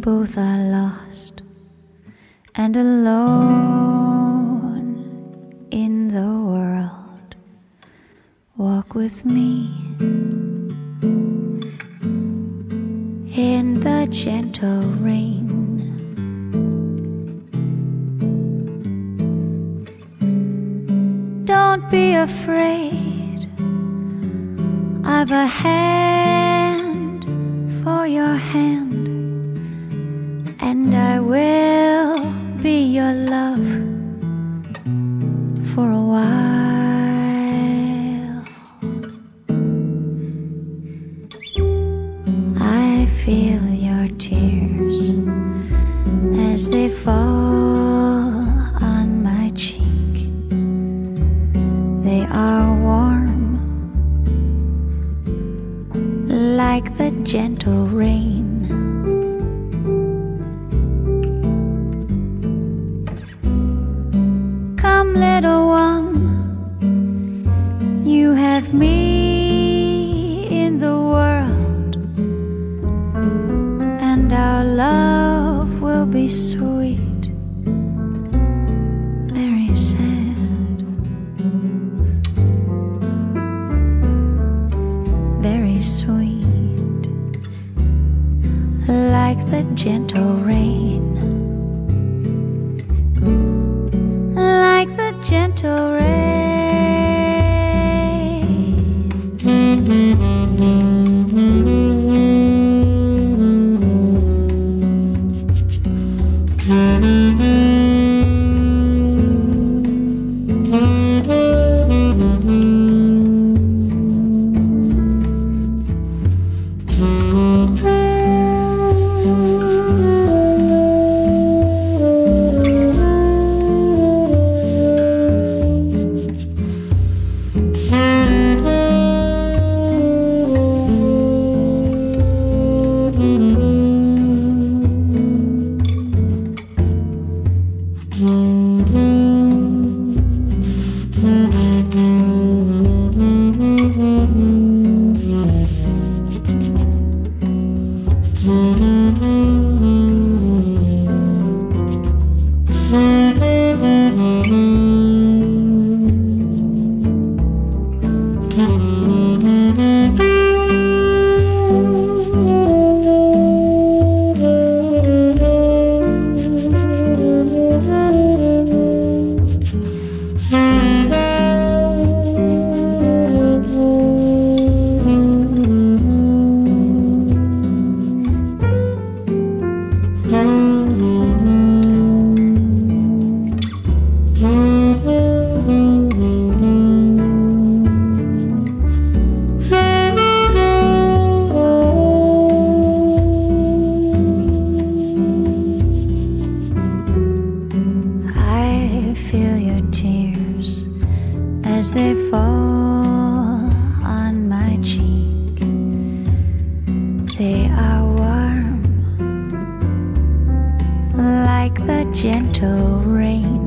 both are lost and alone in the world. Walk with me in the gentle rain. Don't be afraid, I've a hand for your hand, and I will be your love for a while. I feel your tears as they fall on my cheek. They are warm like the gentle rain. Come, little one, you have me in the world, and our love will be sweet, very sad, very sweet, like the gentle rain, like the gentle rain. Feel your tears as they fall on my cheek. They are warm like the gentle rain.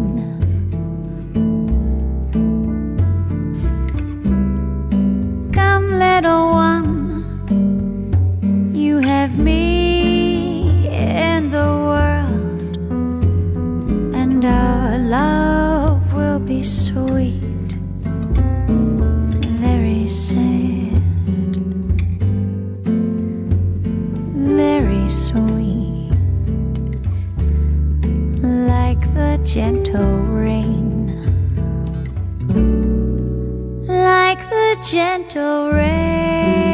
Come, little one, you have me in the world, and our love will be sweet, very sad, very sweet, like the gentle rain, like the gentle rain.